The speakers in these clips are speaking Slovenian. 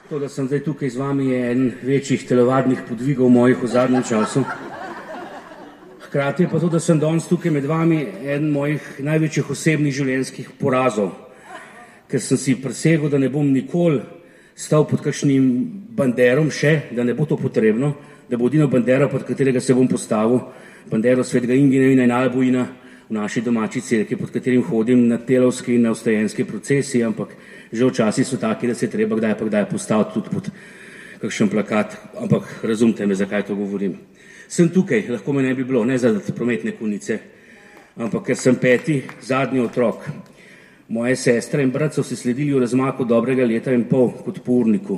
To, da sem zdaj tukaj z vami, je eden večjih telovadnih podvigov mojih v zadnjem času. Hkrati je pa to, da sem danes tukaj med vami, eden mojih največjih osebnih življenjskih porazov, ker sem si presegel, da ne bom nikoli stal pod kakšnim banderom še, da ne bo to potrebno, da bo edino bandera, pod katerega se bom postavil, bandero svetega Ingenevina in Albojina v naši domači cerkvi, pod katerim hodim na telovski in na vstajenski procesi, ampak že včasih so taki, da se treba kdaj pa kdaj postaviti tudi pod kakšen plakat, ampak razumite me, zakaj to govorim. Sem tukaj, lahko me ne bi bilo, ne zaradi prometne konice, ampak ker sem peti, zadnji otrok. Moje sestre in brat so se sledili v razmaku dobrega leta in pol kot po urniku.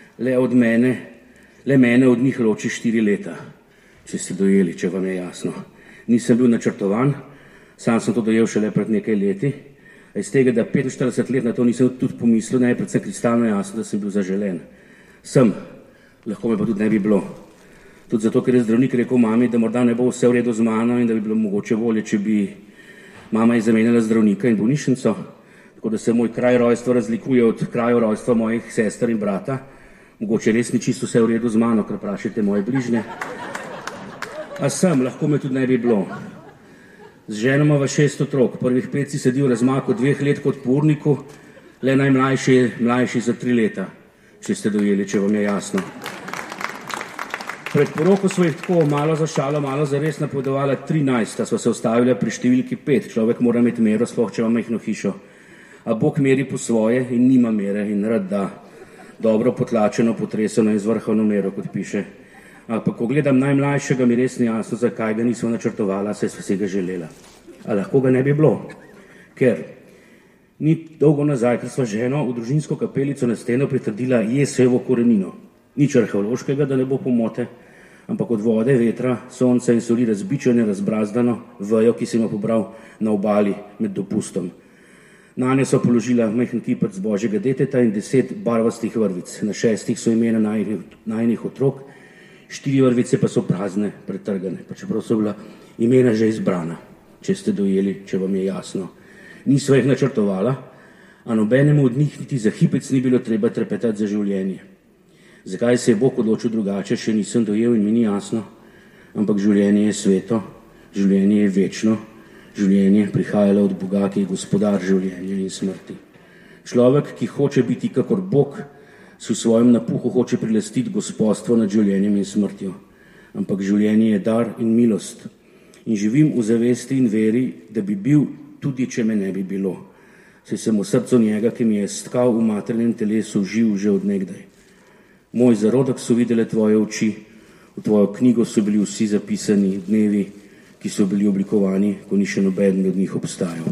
Le mene od njih loči 4 leta, če ste dojeli, če vam je jasno. Nisem bil načrtovan, sam sem to dojel šele pred nekaj leti. Iz tega, da 45 let na to nisem tudi pomislil, ne je predvsem kristalno jasno, da sem bil zaželen. Sem, lahko me pa tudi ne bi bilo. Tudi zato, ker je zdravnik rekel mami, da morda ne bo vse v redu z mano in da bi bilo mogoče bolje, če bi mama zamenjala zdravnika in bolnišnico, tako da se moj kraj rojstva razlikuje od kraja rojstva mojih sester in brata. Mogoče res ni čisto vse v redu z mano, ker vprašajte moje bližnje. A sem, lahko me tudi ne bi bilo. Z ženo imava 6 otrok, prvih 5 si sedi v razmaku 2 let kot po urniku, le najmlajši je mlajši za 3 leta, če ste dojeli, če vam je jasno. Pred poroko smo jih tako malo za šalo, malo za res napovedovala 13, a sva se ustavila pri številki 5, človek mora imeti mero, sploh če ima majhno hišo. A Bog meri po svoje in nima mere in rad da dobro potlačeno, potreseno in zvrhovno mero, kot piše. Ampak ko gledam najmlajšega, mi res ni jasno, zakaj ga nismo načrtovala, saj sva si ga želela. A lahko ga ne bi bilo, ker ni dolgo nazaj, ker sva ženo v družinsko kapelico na steno pritrdila Jesejevo korenino. Nič arheološkega, da ne bo pomote, ampak od vode, vetra, sonca in soli razbičene, razbrazdano vejo, ki sem jo pobral na obali med dopustom. Nanje so položila majhen kipec Božjega deteta in 10 barvastih vrvic. Na 6 so imena najinih otrok, 4 vrvice pa so prazne, pretrgane, pa čeprav so bila imena že izbrana, če ste dojeli, če vam je jasno. Nisva jih načrtovala, a nobenemu od njih niti za hipec ni bilo treba trepetati za življenje. Zakaj se je Bog odločil drugače, še nisem dojel in mi ni jasno, ampak življenje je sveto, življenje je večno, življenje prihajalo od Boga, ki je gospodar življenja in smrti. Človek, ki hoče biti kakor Bog, s svojim napuhu hoče prilastiti gospodstvo nad življenjem in smrtjo. Ampak življenje je dar in milost. In živim v zavesti in veri, da bi bil, tudi če me ne bi bilo. Saj sem v srcu njega, ki mi je stkal v materinem telesu, živ že od nekdaj. Moj zarodek so videle tvoje oči, v tvojo knjigo so bili vsi zapisani dnevi, ki so bili oblikovani, ko ni še nobeden od njih obstajal.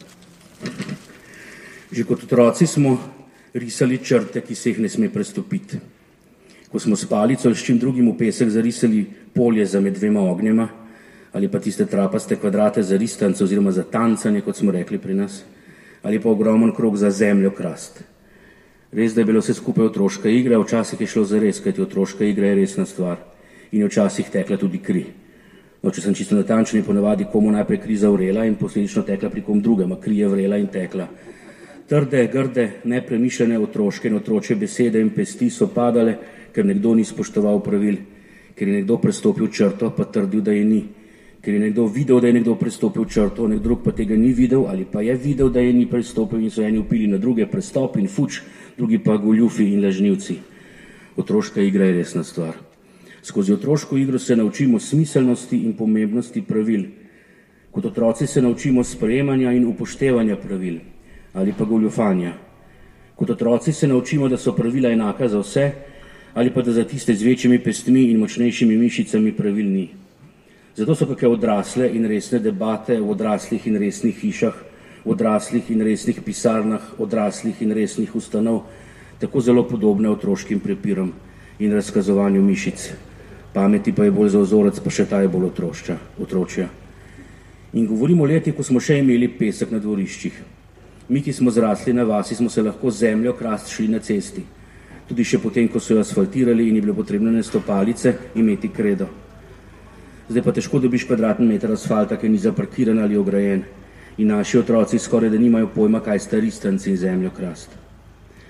Že kot otroci smo risali črte, ki se jih ne sme prestopiti. Ko smo s palico ali s čim drugim v pesek zarisali polje za med 2 ognjema, ali pa tiste trapaste kvadrate za ristance oziroma za tancanje, kot smo rekli pri nas, ali pa ogromen krog za zemljo krast. Res, da je bilo vse skupaj otroška igra, včasih je šlo zares, kajti otroška igra je resna stvar in je včasih tekla tudi kri. No, če sem čisto natančen, je ponavadi komu najprej kri zavrela in posledično tekla pri kom drugem, a kri je vrela in tekla. Trde, grde, nepremišljene otroške in otročje besede in pesti so padale, ker nekdo ni spoštoval pravil, ker je nekdo prestopil črto, pa trdil, da je ni, ker je nekdo videl, da je nekdo prestopil črto, nek drug pa tega ni videl ali pa je videl, da je ni prestopil in so eni vpili na druge prestop in fuč, drugi pa goljufi in lažnivci. Otroška igra je resna stvar. Skozi otroško igro se naučimo smiselnosti in pomembnosti pravil. Kot otroci se naučimo sprejemanja in upoštevanja pravil ali pa goljufanja. Kot otroci se naučimo, da so pravila enaka za vse, ali pa da za tiste z večjimi pestmi in močnejšimi mišicami pravil ni. Zato so kakšne odrasle in resne debate v odraslih in resnih hišah, v odraslih in resnih pisarnah, odraslih in resnih ustanov, tako zelo podobne otroškim prepirom in razkazovanju mišic. Pameti pa je bolj za vzorec, pa še ta je bolj otročja. In govorimo o letih, ko smo še imeli pesek na dvoriščih. Mi, ki smo zrasli na vasi, smo se lahko zemljo krast šli na cesti. Tudi še potem, ko so jo asfaltirali in je bilo potrebno na stopalice imeti kredo. Zdaj pa težko dobiš kvadratni meter asfalta, ki ni zaparkiran ali ograjen. In naši otroci skoraj da nimajo pojma, kaj sta ristanci in zemljo krast.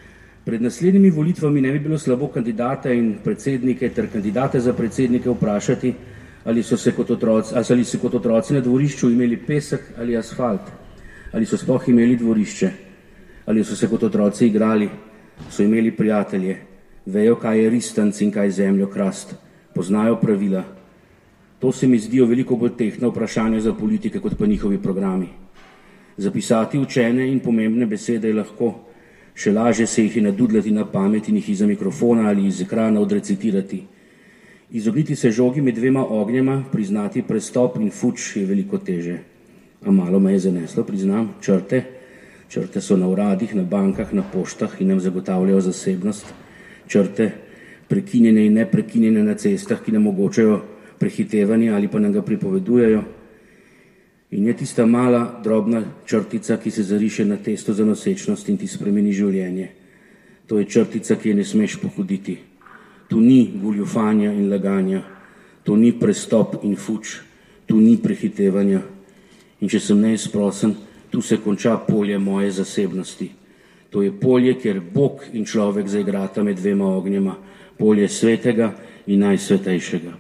Pred naslednjimi volitvami ne bi bilo slabo kandidate in predsednike ter kandidate za predsednike vprašati, ali so kot otroci na dvorišču imeli pesek ali asfalt, ali so sploh imeli dvorišče, ali so se kot otroci igrali, so imeli prijatelje, vejo, kaj je ristanc in kaj zemljo krast, poznajo pravila. To se mi zdijo veliko bolj tehtna vprašanja za politike, kot pa njihovi programi. Zapisati učene in pomembne besede je lahko, še lažje se jih je nadudljati na pamet in jih iza mikrofona ali iz ekrana odrecitirati. Izogniti se žogi med dvema ognjema, priznati prestop in fuč je veliko teže. A malo me je zaneslo, priznam, črte. Črte so na uradih, na bankah, na poštah in nam zagotavljajo zasebnost. Črte, prekinjene in neprekinjene na cestah, ki nam omogočajo prehitevanje ali pa nam ga pripovedujejo. In je tista mala, drobna črtica, ki se zariše na testo za nosečnost in ti spremeni življenje. To je črtica, ki je ne smeš pohoditi. Tu ni goljufanja in laganja, tu ni prestop in fuč, tu ni prehitevanja. In če sem neizprosen, tu se konča polje moje zasebnosti. To je polje, kjer Bog in človek zaigrata med dvema ognjema, polje svetega in najsvetejšega.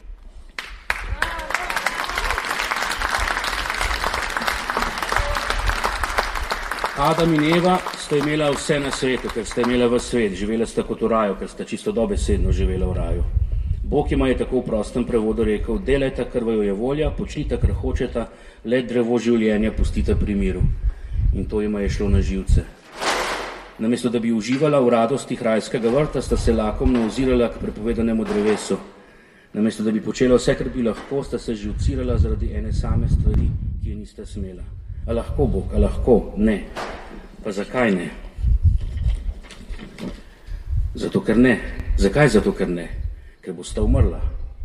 Adam in Eva sta imela vse na svetu, ker sta imela v svet, živela sta kot v raju, ker sta čisto dobesedno živela v raju. Bog jima je tako v prostem prevodu rekel, delajta, kar vaju je volja, počnite, kar hočeta, le drevo življenja pustite pri miru. In to jima je šlo na živce. Namesto da bi uživala v radostih rajskega vrta, sta se lakomno ozirala k prepovedanemu drevesu. Namesto da bi počela vse, kar bi lahko, sta se živcirala zaradi ene same stvari, ki je nista smela. A lahko, Bog, a lahko? Ne. Pa zakaj ne? Zato, ker ne. Zakaj? Zato, ker ne. Ker bosta umrla.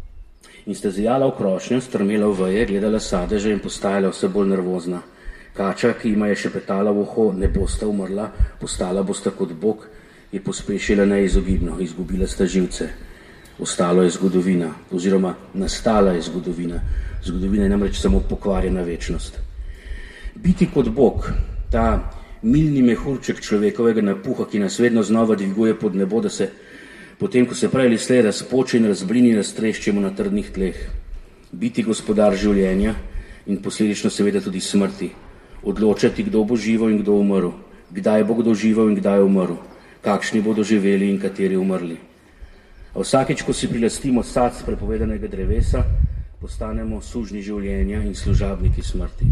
In sta zijala v krošnjo, strmela v veje, gledala sadeže in postajala vse bolj nervozna. Kača, ki jima je šepetala v uho, ne bosta umrla, postala bosta kot Bog, je pospešila neizogibno, izgubila sta živce. Ostalo je zgodovina, oziroma nastala je zgodovina. Zgodovina je namreč samo pokvarjena večnost. Biti kot Bog, ta milni mehurček človekovega napuha, ki nas vedno znova dviguje pod nebo, da se potem, ko se prej ali slej razpoče in razblini, raztreščemo na trdnih tleh. Biti gospodar življenja in posledično seveda tudi smrti. Odločati, kdo bo živel in kdo umrl. Kdaj bo kdo živel in kdaj umrl. Kakšni bodo živeli in kateri umrli. A vsakeč, ko si prilastimo sad prepovedanega drevesa, postanemo sužnji življenja in služabniki smrti.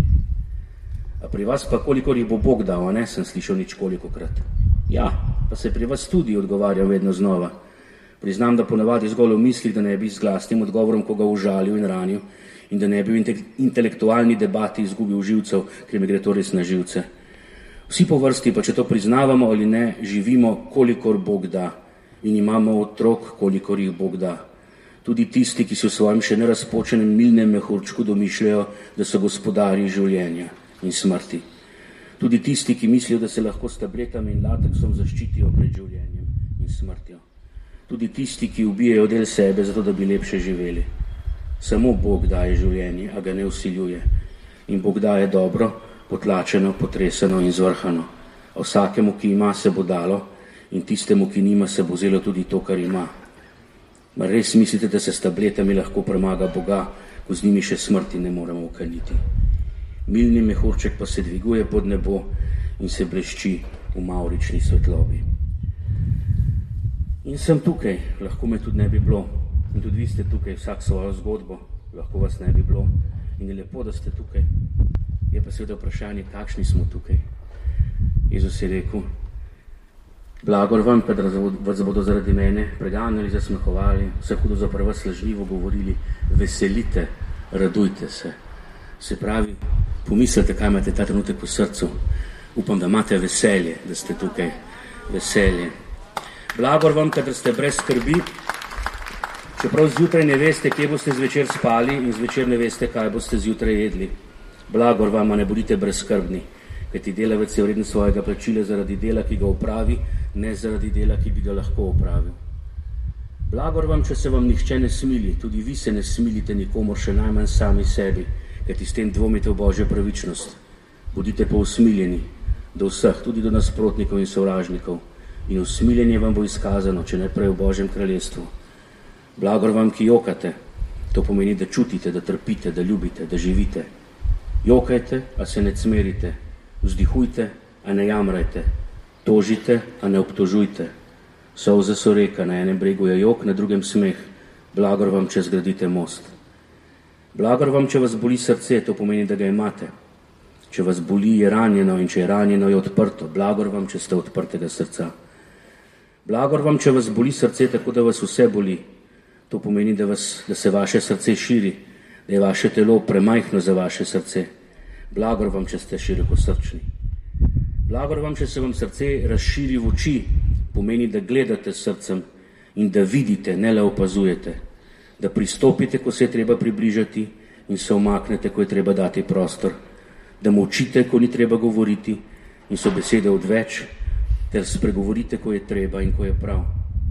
A pri vas pa kolikor jih bo Bog dal, a ne, sem slišal ničkolikokrat. Ja, pa se pri vas tudi odgovarjam vedno znova. Priznam, da ponavadi zgolj v mislih, da ne bi z glasnim odgovorom koga užalil in ranil in da ne bi v intelektualni debati izgubil živcev, ker mi gre to res na živce. Vsi po vrsti, pa če to priznavamo ali ne, živimo, kolikor Bog da in imamo otrok, kolikor jih Bog da. Tudi tisti, ki si v svojem še nerazpočenem milnem mehurčku domišljajo, da so gospodari življenja in smrti. Tudi tisti, ki mislijo, da se lahko s tabletami in lateksom zaščitijo pred življenjem in smrtjo. Tudi tisti, ki ubijajo del sebe, zato da bi lepše živeli. Samo Bog daje življenje, a ga ne vsiljuje. In Bog daje dobro, potlačeno, potreseno in zvrhano. A vsakemu, ki ima, se bo dalo in tistemu, ki nima, se bo vzelo tudi to, kar ima. Mar res mislite, da se s tabletami lahko premaga Boga, ko z njimi še smrti ne moremo ukaniti? Milni mehurček pa se dviguje pod nebo in se blešči v mavrični svetlobi. In sem tukaj, lahko me tudi ne bi bilo. In tudi vi ste tukaj, vsak svojo zgodbo, lahko vas ne bi bilo. In je lepo, da ste tukaj. Je pa seveda vprašanje, kakšni smo tukaj. Jezus je rekel, blagor vam, kadar vas bodo zaradi mene preganjali, zasmehovali, vse hudo zoper vas lažnivo govorili, veselite, radujte se. Se pravi, pomislite, kaj imate ta trenutek v srcu. Upam, da imate veselje, da ste tukaj. Veselje. Blagor vam, kadar ste brez skrbi, čeprav zjutraj ne veste, kje boste zvečer spali in zvečer ne veste, kaj boste zjutraj jedli. Blagor vam, a ne bodite brezskrbni, kajti delavec je vreden svojega plačila zaradi dela, ki ga opravi, ne zaradi dela, ki bi ga lahko opravil. Blagor vam, če se vam nihče ne smili, tudi vi se ne smilite nikomor, še najmanj sami sebi, kajti s tem dvomite v Božjo pravičnost. Bodite pa usmiljeni do vseh, tudi do nasprotnikov in sovražnikov. in usmiljenje vam bo izkazano, če ne prej v Božjem kraljestvu. Blagor vam, ki jokate, to pomeni, da čutite, da trpite, da ljubite, da živite. Jokajte, a se ne cmerite, vzdihujte, a ne jamrajte, tožite, a ne obtožujte. Solze so reka, na enem bregu je jok, na drugem smeh. Blagor vam, če zgradite most. Blagor vam, če vas boli srce, to pomeni, da ga imate. Če vas boli, je ranjeno, in če je ranjeno, je odprto. Blagor vam, če ste odprtega srca. Blagor vam, če vas boli srce, tako da vas vse boli. To pomeni, da se vaše srce širi, da je vaše telo premajhno za vaše srce. Blagor vam, če ste širokosrčni. Blagor vam, če se vam srce razširi v oči, pomeni, da gledate s srcem in da vidite, ne le opazujete. Da pristopite, ko se je treba približati, in se umaknete, ko je treba dati prostor. Da molčite, ko ni treba govoriti in so besede odveč, ter spregovorite, ko je treba in ko je prav.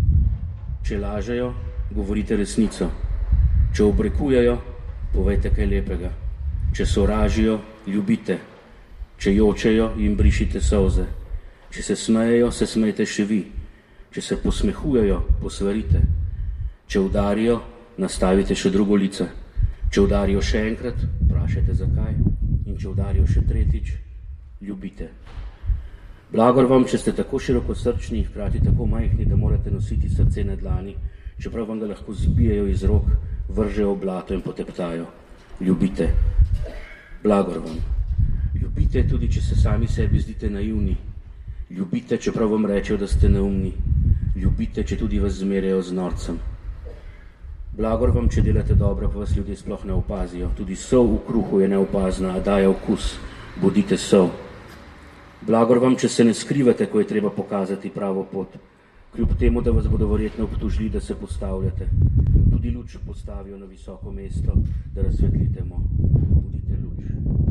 Če lažejo, govorite resnico. Če obrekujejo, povejte kaj lepega. Če sovražijo, ljubite. Če jočejo, jim brišite solze. Če se smejejo, se smejte še vi. Če se posmehujejo, posvarite. Če udarijo, nastavite še drugo lice. Če udarijo še enkrat, vprašajte zakaj. In če udarijo še tretjič, ljubite. Blagor vam, če ste tako širokosrčni in hkrati tako majhni, da morate nositi srce na dlani, čeprav vam ga lahko zbijejo iz rok, vržejo v blato in poteptajo. Ljubite. Blagor vam. Ljubite tudi, če se sami sebi zdite naivni. Ljubite, čeprav vam rečejo, da ste neumni. Ljubite, če tudi vas zmerjajo z norcem. Blagor vam, če delate dobro, pa vas ljudje sploh ne opazijo. Tudi sol v kruhu je neopazna, a daje okus. Bodite sol. Blagor vam, če se ne skrivate, ko je treba pokazati pravo pot. Kljub temu, da vas bodo verjetno obtožili, da se postavljate. Tudi luč postavijo na visoko mesto, da razsvetlite mo. Bodite luč.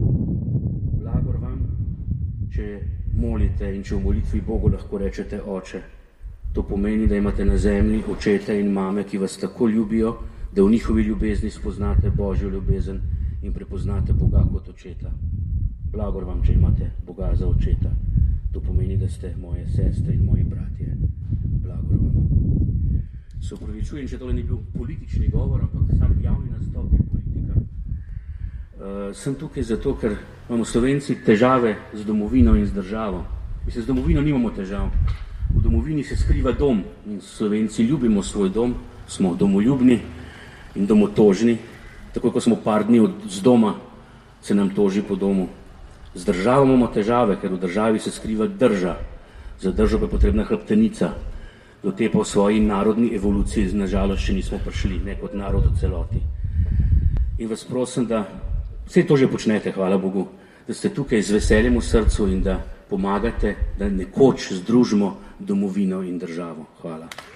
Blagor vam, če molite in če v molitvi Bogu lahko rečete Oče. To pomeni, da imate na zemlji očete in mame, ki vas tako ljubijo, da v njihovi ljubezni spoznate Božjo ljubezen in prepoznate Boga kot očeta. Blagor vam, če imate Boga za očeta. To pomeni, da ste moje sestre in moji bratje. Blagor vam. Se opravičujem, če tole ni bil politični govor, ampak sam javni nastop je politika. Sem tukaj zato, ker imamo Slovenci težave z domovino in z državo. Mislim, z domovino nimamo težav. V domovini se skriva dom in Slovenci ljubimo svoj dom, smo domoljubni in domotožni. Tako kot smo par dni z doma, se nam toži po domu. Z državo imamo težave, ker v državi se skriva drža. Za držo pa je potrebna hrbtenica. Do te pa v svoji narodni evoluciji nažalost še nismo prišli, ne kot narod v celoti. In vas prosim, da vse to že počnete, hvala Bogu, da ste tukaj z veseljem v srcu in da pomagate, da nekoč združimo domovino in državo. Hvala.